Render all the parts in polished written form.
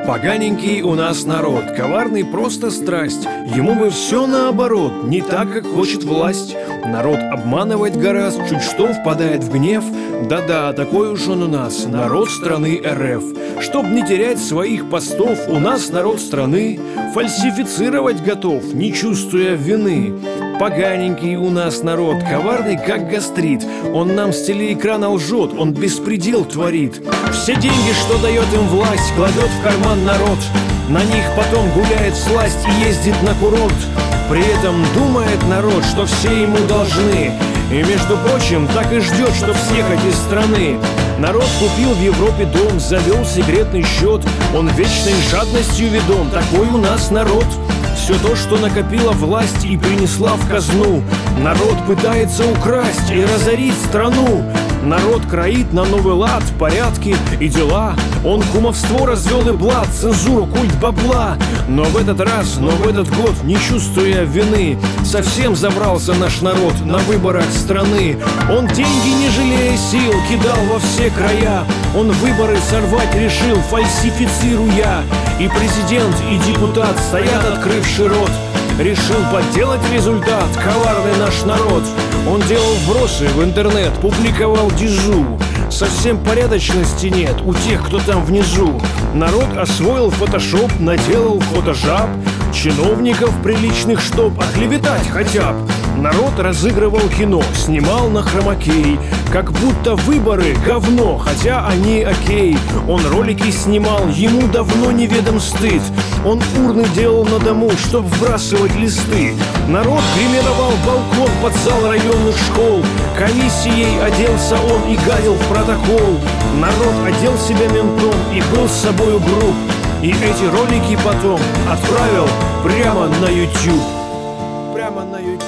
Поганенький у нас народ, коварный просто страсть. Ему бы все наоборот, не так, как хочет власть. Народ обманывать гораст, чуть что впадает в гнев. Да-да, такой уж он у нас, народ страны РФ. Чтоб не терять своих постов, у нас народ страны фальсифицировать готов, не чувствуя вины. Поганенький у нас народ, коварный как гастрит. Он нам с телеэкрана лжет, он беспредел творит. Все деньги, что дает им власть, кладет в карман народ. На них потом гуляет всласть и ездит на курорт. При этом думает народ, что все ему должны. И, между прочим, так и ждет, чтоб съехать из страны. Народ купил в Европе дом, завел секретный счет. Он вечной жадностью ведом, такой у нас народ. Все то, что накопила власть и принесла в казну, народ пытается украсть и разорить страну. Народ кроит на новый лад порядки и дела. Он кумовство развел и блат, цензуру, культ бабла. Но в этот раз, в этот год, не чувствуя вины, совсем забрался наш народ на выборах страны. Он деньги, не жалея сил, кидал во все края. Он выборы сорвать решил, фальсифицируя. И президент, и депутат стоят, открывший рот. Решил подделать результат, коварный наш народ. Он делал вбросы в интернет, публиковал дежу. Совсем порядочности нет у тех, кто там внизу. Народ освоил фотошоп, наделал фотожаб. Чиновников приличных, чтоб оклеветать хотя бы. Народ разыгрывал кино, снимал на хромакей. Как будто выборы говно, хотя они окей. Он ролики снимал, ему давно неведом стыд. Он урны делал на дому, чтоб вбрасывать листы. Народ гримировал балкон под зал районных школ. Комиссией оделся он и гадил в протокол. Народ одел себя ментом и был с собою груб. И эти ролики потом отправил прямо на YouTube. Прямо на YouTube.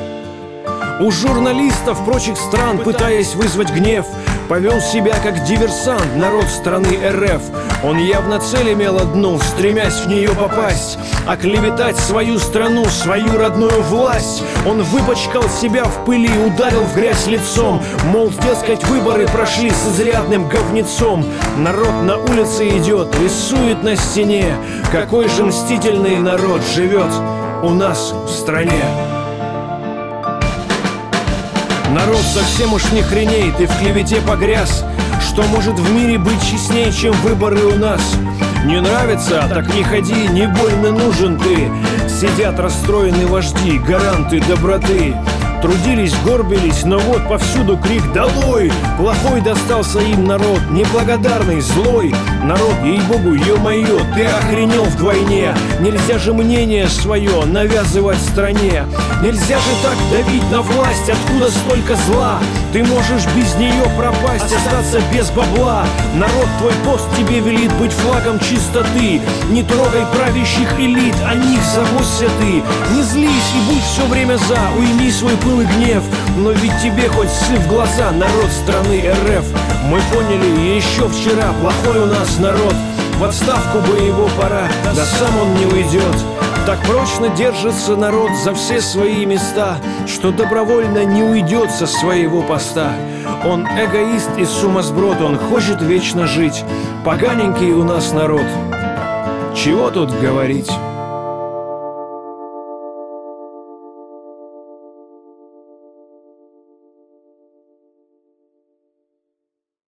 У журналистов прочих стран, пытаясь вызвать гнев, повел себя как диверсант народ страны РФ. Он явно цель имел одну, стремясь в нее попасть, оклеветать свою страну, свою родную власть. Он выпачкал себя в пыли, ударил в грязь лицом. Мол, дескать, выборы прошли с изрядным говнецом. Народ на улице идет, рисует на стене. Какой же мстительный народ живет у нас в стране. Народ совсем уж не хренеет и в клевете погряз. Что может в мире быть честнее, чем выборы у нас? Не нравится? Так не ходи, не больно нужен ты. Сидят расстроенные вожди, гаранты доброты. Трудились, горбились, но вот повсюду крик «Долой!». Плохой достался им народ, неблагодарный, злой. Народ, ей-богу, ё-моё, ты охренел вдвойне. Нельзя же мнение свое навязывать стране. Нельзя же так давить на власть, откуда столько зла. Ты можешь без нее пропасть, остаться без бабла. Народ, твой пост тебе велит быть флагом чистоты. Не трогай правящих элит, о них заботься ты. Не злись и будь все время за, уйми свой пыл и гнев. Но ведь тебе хоть сы в глаза, народ страны РФ. Мы поняли еще вчера, плохой у нас народ. В отставку бы его пора, да сам он не уйдет. Так прочно держится народ за все свои места, что добровольно не уйдет со своего поста. Он эгоист и сумасброд, он хочет вечно жить. Поганенький у нас народ. Чего тут говорить?